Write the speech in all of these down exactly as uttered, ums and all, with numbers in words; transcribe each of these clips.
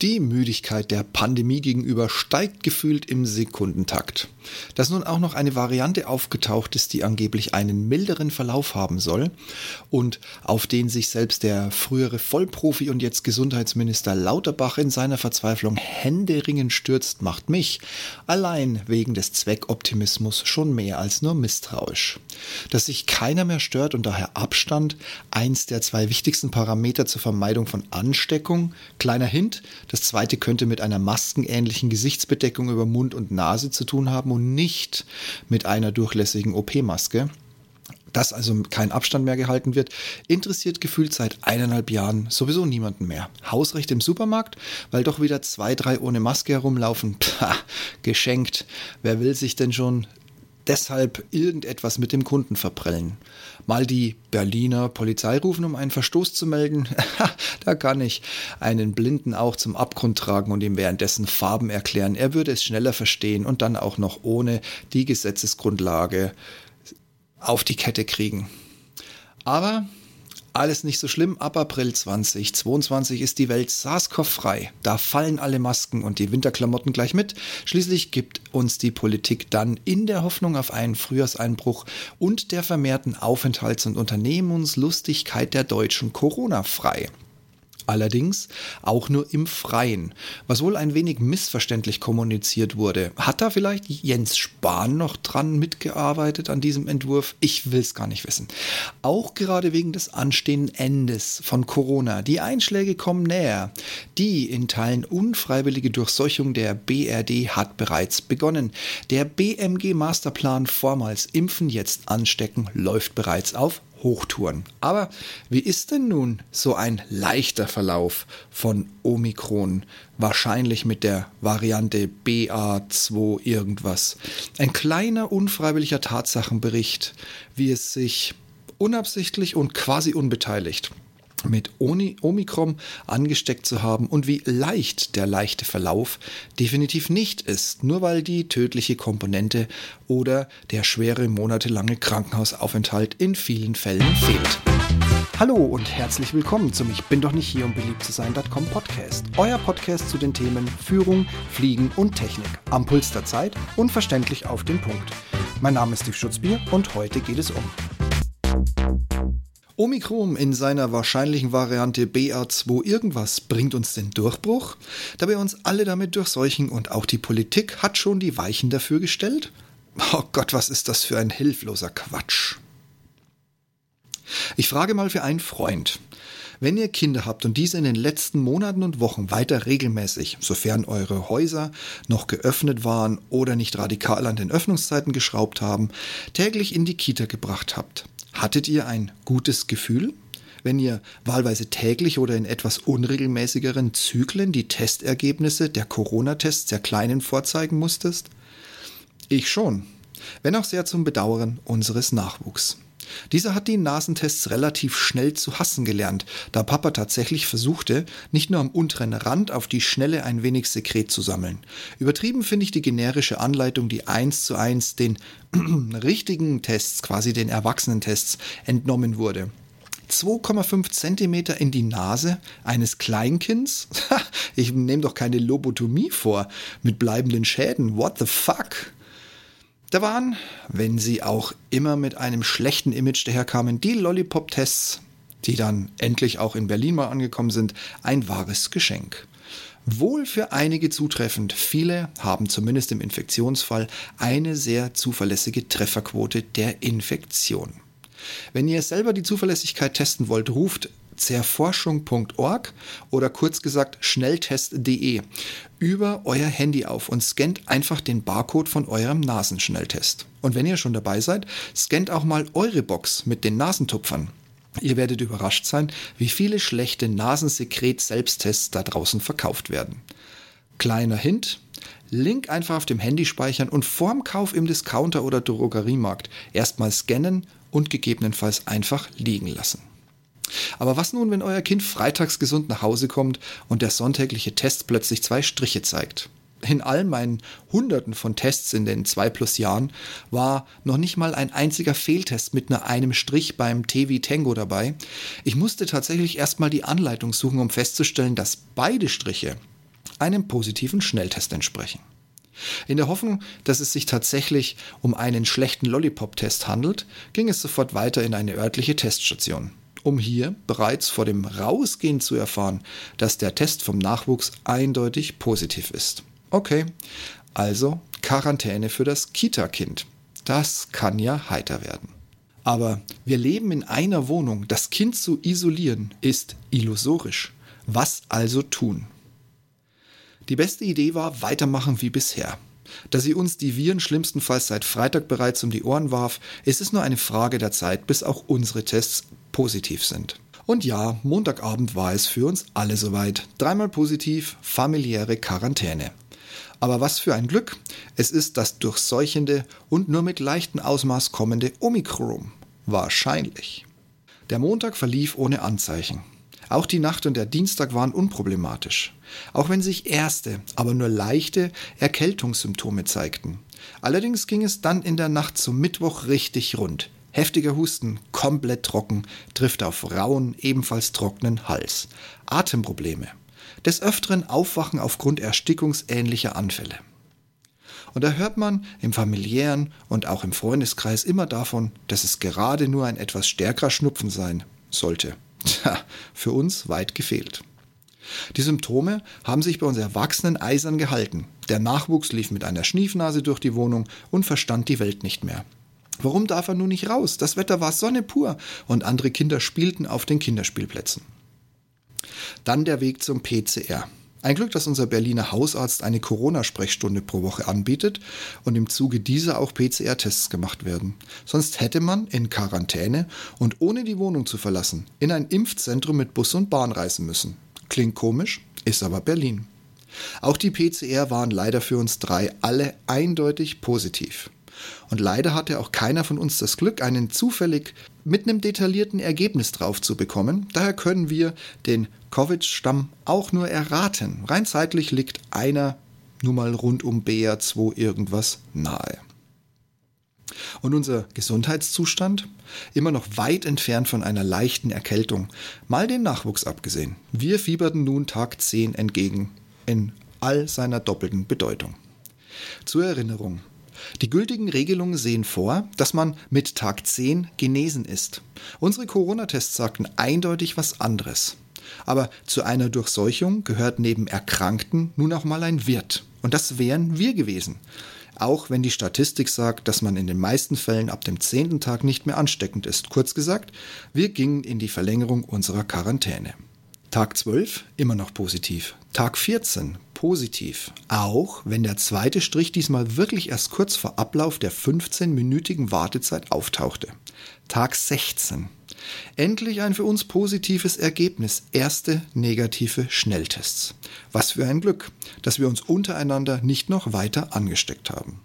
Die Müdigkeit der Pandemie gegenüber steigt gefühlt im Sekundentakt. Dass nun auch noch eine Variante aufgetaucht ist, die angeblich einen milderen Verlauf haben soll und auf den sich selbst der frühere Vollprofi und jetzt Gesundheitsminister Lauterbach in seiner Verzweiflung händeringend stürzt, macht mich allein wegen des Zweckoptimismus schon mehr als nur misstrauisch. Dass sich keiner mehr stört und daher Abstand, eins der zwei wichtigsten Parameter zur Vermeidung von Ansteckung, kleiner Hint, das zweite könnte mit einer maskenähnlichen Gesichtsbedeckung über Mund und Nase zu tun haben und nicht mit einer durchlässigen O P-Maske. Dass also kein Abstand mehr gehalten wird, interessiert gefühlt seit eineinhalb Jahren sowieso niemanden mehr. Hausrecht im Supermarkt, weil doch wieder zwei, drei ohne Maske herumlaufen. Pah, geschenkt. Wer will sich denn schon deshalb irgendetwas mit dem Kunden verprellen? Mal die Berliner Polizei rufen, um einen Verstoß zu melden. Da kann ich einen Blinden auch zum Abgrund tragen und ihm währenddessen Farben erklären. Er würde es schneller verstehen und dann auch noch ohne die Gesetzesgrundlage auf die Kette kriegen. Aber alles nicht so schlimm. Ab April zweitausendzweiundzwanzig ist die Welt SARS-CoV-frei. Da fallen alle Masken und die Winterklamotten gleich mit. Schließlich gibt uns die Politik dann in der Hoffnung auf einen Frühjahrseinbruch und der vermehrten Aufenthalts- und Unternehmenslustigkeit der Deutschen Corona frei. Allerdings auch nur im Freien, was wohl ein wenig missverständlich kommuniziert wurde. Hat da vielleicht Jens Spahn noch dran mitgearbeitet an diesem Entwurf? Ich will es gar nicht wissen. Auch gerade wegen des anstehenden Endes von Corona. Die Einschläge kommen näher. Die in Teilen unfreiwillige Durchseuchung der B R D hat bereits begonnen. Der B M G-Masterplan vormals Impfen, jetzt Anstecken läuft bereits auf Hochtouren. Aber wie ist denn nun so ein leichter Verlauf von Omikron? Wahrscheinlich mit der Variante B A zwei irgendwas. Ein kleiner unfreiwilliger Tatsachenbericht, wie es sich unabsichtlich und quasi unbeteiligt mit Omikron angesteckt zu haben und wie leicht der leichte Verlauf definitiv nicht ist, nur weil die tödliche Komponente oder der schwere monatelange Krankenhausaufenthalt in vielen Fällen fehlt. Hallo und herzlich willkommen zum Ich bin doch nicht hier, um beliebt zu sein Punkt com Podcast. Euer Podcast zu den Themen Führung, Fliegen und Technik. Am Puls der Zeit und verständlich auf den Punkt. Mein Name ist Steve Schutzbier und heute geht es um Omikron in seiner wahrscheinlichen Variante B A zwei irgendwas bringt uns den Durchbruch, da wir uns alle damit durchseuchen und auch die Politik hat schon die Weichen dafür gestellt? Oh Gott, was ist das für ein hilfloser Quatsch. Ich frage mal für einen Freund. Wenn ihr Kinder habt und diese in den letzten Monaten und Wochen weiter regelmäßig, sofern eure Häuser noch geöffnet waren oder nicht radikal an den Öffnungszeiten geschraubt haben, täglich in die Kita gebracht habt, hattet ihr ein gutes Gefühl, wenn ihr wahlweise täglich oder in etwas unregelmäßigeren Zyklen die Testergebnisse der Corona-Tests der Kleinen vorzeigen musstest? Ich schon, wenn auch sehr zum Bedauern unseres Nachwuchs. Dieser hat die Nasentests relativ schnell zu hassen gelernt, da Papa tatsächlich versuchte, nicht nur am unteren Rand auf die Schnelle ein wenig Sekret zu sammeln. Übertrieben finde ich die generische Anleitung, die eins zu eins den richtigen Tests, quasi den Erwachsenentests, entnommen wurde. zwei Komma fünf Zentimeter in die Nase eines Kleinkinds? Ich nehme doch keine Lobotomie vor, mit bleibenden Schäden. What the fuck? Da waren, wenn sie auch immer mit einem schlechten Image daherkamen, die Lollipop-Tests, die dann endlich auch in Berlin mal angekommen sind, ein wahres Geschenk. Wohl für einige zutreffend, viele haben zumindest im Infektionsfall eine sehr zuverlässige Trefferquote der Infektion. Wenn ihr selber die Zuverlässigkeit testen wollt, ruft zerforschung punkt org oder kurz gesagt schnelltest punkt de über euer Handy auf und scannt einfach den Barcode von eurem Nasenschnelltest. Und wenn ihr schon dabei seid, scannt auch mal eure Box mit den Nasentupfern. Ihr werdet überrascht sein, wie viele schlechte Nasensekret-Selbsttests da draußen verkauft werden. Kleiner Hint: Link einfach auf dem Handy speichern und vorm Kauf im Discounter oder Drogeriemarkt erstmal scannen und gegebenenfalls einfach liegen lassen. Aber was nun, wenn euer Kind freitags gesund nach Hause kommt und der sonntägliche Test plötzlich zwei Striche zeigt? In all meinen Hunderten von Tests in den zwei plus Jahren war noch nicht mal ein einziger Fehltest mit nur einem Strich beim T wie Tango dabei. Ich musste tatsächlich erstmal die Anleitung suchen, um festzustellen, dass beide Striche einem positiven Schnelltest entsprechen. In der Hoffnung, dass es sich tatsächlich um einen schlechten Lollipop-Test handelt, ging es sofort weiter in eine örtliche Teststation, um hier bereits vor dem Rausgehen zu erfahren, dass der Test vom Nachwuchs eindeutig positiv ist. Okay, also Quarantäne für das Kita-Kind. Das kann ja heiter werden. Aber wir leben in einer Wohnung. Das Kind zu isolieren ist illusorisch. Was also tun? Die beste Idee war, weitermachen wie bisher. Da sie uns die Viren schlimmstenfalls seit Freitag bereits um die Ohren warf, ist es nur eine Frage der Zeit, bis auch unsere Tests positiv sind. Und ja, Montagabend war es für uns alle soweit. Dreimal positiv, familiäre Quarantäne. Aber was für ein Glück, es ist das durchseuchende und nur mit leichtem Ausmaß kommende Omikron. Wahrscheinlich. Der Montag verlief ohne Anzeichen. Auch die Nacht und der Dienstag waren unproblematisch. Auch wenn sich erste, aber nur leichte Erkältungssymptome zeigten. Allerdings ging es dann in der Nacht zum Mittwoch richtig rund. Heftiger Husten, komplett trocken, trifft auf rauen, ebenfalls trockenen Hals. Atemprobleme. Des Öfteren Aufwachen aufgrund erstickungsähnlicher Anfälle. Und da hört man im familiären und auch im Freundeskreis immer davon, dass es gerade nur ein etwas stärkerer Schnupfen sein sollte. Tja, für uns weit gefehlt. Die Symptome haben sich bei uns Erwachsenen eisern gehalten. Der Nachwuchs lief mit einer Schniefnase durch die Wohnung und verstand die Welt nicht mehr. Warum darf er nun nicht raus? Das Wetter war Sonne pur und andere Kinder spielten auf den Kinderspielplätzen. Dann der Weg zum P C R. Ein Glück, dass unser Berliner Hausarzt eine Corona-Sprechstunde pro Woche anbietet und im Zuge dieser auch P C R-Tests gemacht werden. Sonst hätte man in Quarantäne und ohne die Wohnung zu verlassen in ein Impfzentrum mit Bus und Bahn reisen müssen. Klingt komisch, ist aber Berlin. Auch die P C R waren leider für uns drei alle eindeutig positiv. Und leider hatte auch keiner von uns das Glück, einen zufällig mit einem detaillierten Ergebnis drauf zu bekommen. Daher können wir den Covid-Stamm auch nur erraten. Rein zeitlich liegt einer nur mal rund um B R zwei irgendwas nahe. Und unser Gesundheitszustand? Immer noch weit entfernt von einer leichten Erkältung. Mal den Nachwuchs abgesehen. Wir fieberten nun Tag zehn entgegen. In all seiner doppelten Bedeutung. Zur Erinnerung. Die gültigen Regelungen sehen vor, dass man mit Tag zehn genesen ist. Unsere Corona-Tests sagten eindeutig was anderes. Aber zu einer Durchseuchung gehört neben Erkrankten nun auch mal ein Wirt. Und das wären wir gewesen. Auch wenn die Statistik sagt, dass man in den meisten Fällen ab dem zehnten Tag nicht mehr ansteckend ist. Kurz gesagt, wir gingen in die Verlängerung unserer Quarantäne. Tag zwölf immer noch positiv. Tag vierzehn positiv. Auch wenn der zweite Strich diesmal wirklich erst kurz vor Ablauf der fünfzehnminütigen Wartezeit auftauchte. Tag sechzehn. Endlich ein für uns positives Ergebnis. Erste negative Schnelltests. Was für ein Glück, dass wir uns untereinander nicht noch weiter angesteckt haben.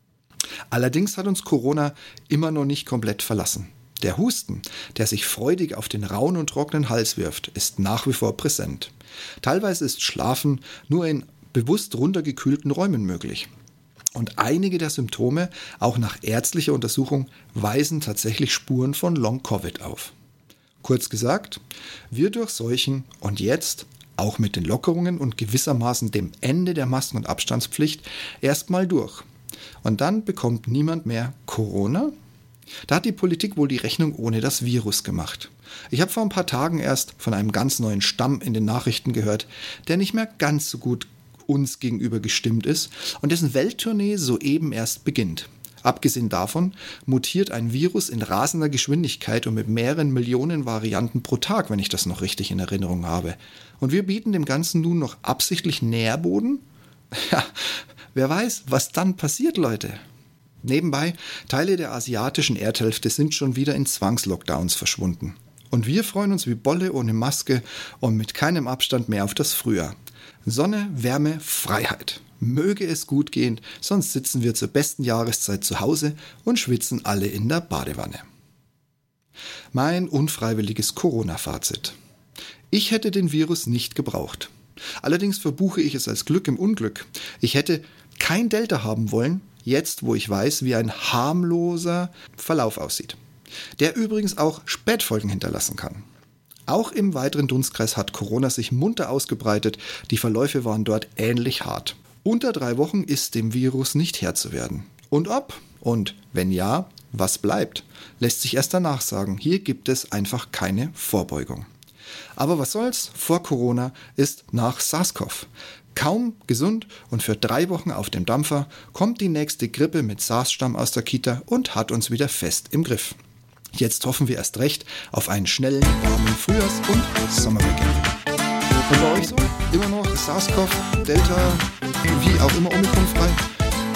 Allerdings hat uns Corona immer noch nicht komplett verlassen. Der Husten, der sich freudig auf den rauen und trockenen Hals wirft, ist nach wie vor präsent. Teilweise ist Schlafen nur in bewusst runtergekühlten Räumen möglich. Und einige der Symptome, auch nach ärztlicher Untersuchung, weisen tatsächlich Spuren von Long-Covid auf. Kurz gesagt, wir durchseuchen und jetzt, auch mit den Lockerungen und gewissermaßen dem Ende der Masken- und Abstandspflicht, erstmal durch. Und dann bekommt niemand mehr Corona? Da hat die Politik wohl die Rechnung ohne das Virus gemacht. Ich habe vor ein paar Tagen erst von einem ganz neuen Stamm in den Nachrichten gehört, der nicht mehr ganz so gut uns gegenüber gestimmt ist und dessen Welttournee soeben erst beginnt. Abgesehen davon mutiert ein Virus in rasender Geschwindigkeit und mit mehreren Millionen Varianten pro Tag, wenn ich das noch richtig in Erinnerung habe. Und wir bieten dem Ganzen nun noch absichtlich Nährboden? Ja, wer weiß, was dann passiert, Leute. Nebenbei, Teile der asiatischen Erdhälfte sind schon wieder in Zwangslockdowns verschwunden. Und wir freuen uns wie Bolle ohne Maske und mit keinem Abstand mehr auf das Frühjahr. Sonne, Wärme, Freiheit. Möge es gut gehen, sonst sitzen wir zur besten Jahreszeit zu Hause und schwitzen alle in der Badewanne. Mein unfreiwilliges Corona-Fazit. Ich hätte den Virus nicht gebraucht. Allerdings verbuche ich es als Glück im Unglück. Ich hätte kein Delta haben wollen, jetzt wo ich weiß, wie ein harmloser Verlauf aussieht. Der übrigens auch Spätfolgen hinterlassen kann. Auch im weiteren Dunstkreis hat Corona sich munter ausgebreitet. Die Verläufe waren dort ähnlich hart. Unter drei Wochen ist dem Virus nicht Herr zu werden. Und ob? Und wenn ja, was bleibt? Lässt sich erst danach sagen. Hier gibt es einfach keine Vorbeugung. Aber was soll's? Vor Corona ist nach SARS-CoV. Kaum gesund und für drei Wochen auf dem Dampfer kommt die nächste Grippe mit SARS-Stamm aus der Kita und hat uns wieder fest im Griff. Jetzt hoffen wir erst recht auf einen schnellen, warmen Frühjahrs- und Sommerbeginn. Und bei euch so? Immer noch SARS-CoV, Delta, wie auch immer Omikron frei?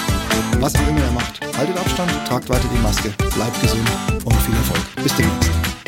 Was auch immer ihr macht, haltet Abstand, tragt weiter die Maske, bleibt gesund und viel Erfolg. Bis demnächst.